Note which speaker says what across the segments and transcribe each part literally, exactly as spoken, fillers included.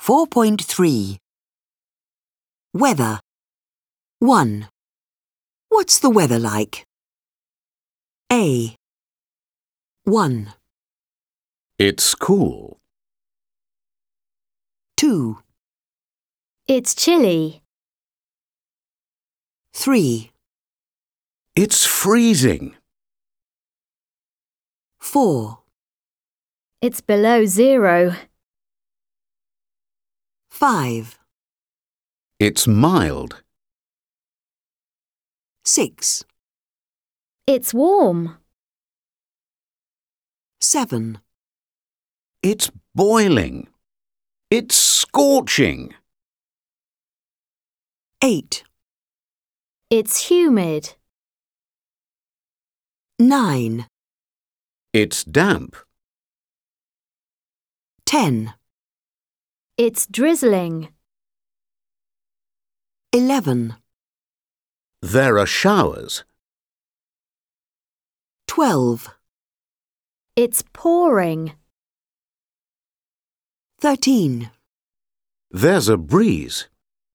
Speaker 1: four point three. Weather. one. What's the weather like? A. one.
Speaker 2: It's cool.
Speaker 1: two.
Speaker 3: It's chilly.
Speaker 1: three.
Speaker 2: It's freezing.
Speaker 1: four.
Speaker 3: It's below zero.
Speaker 1: five.
Speaker 2: It's mild.
Speaker 1: six.
Speaker 3: It's warm.
Speaker 1: seven.
Speaker 2: It's boiling. It's scorching.
Speaker 1: eight.
Speaker 3: It's humid.
Speaker 1: nine.
Speaker 2: It's damp.
Speaker 1: ten.
Speaker 3: It's drizzling.
Speaker 1: eleven.
Speaker 2: There are showers.
Speaker 1: twelve.
Speaker 3: It's pouring.
Speaker 1: thirteen.
Speaker 2: There's a breeze.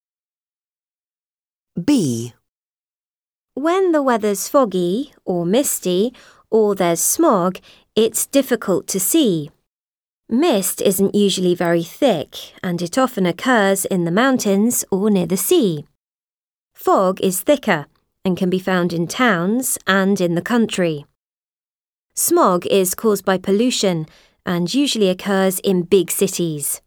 Speaker 1: B.
Speaker 4: When the weather's foggy or misty or there's smog, it's difficult to see. Mist isn't usually very thick and it often occurs in the mountains or near the sea. Fog is thicker and can be found in towns and in the country. Smog is caused by pollution and usually occurs in big cities.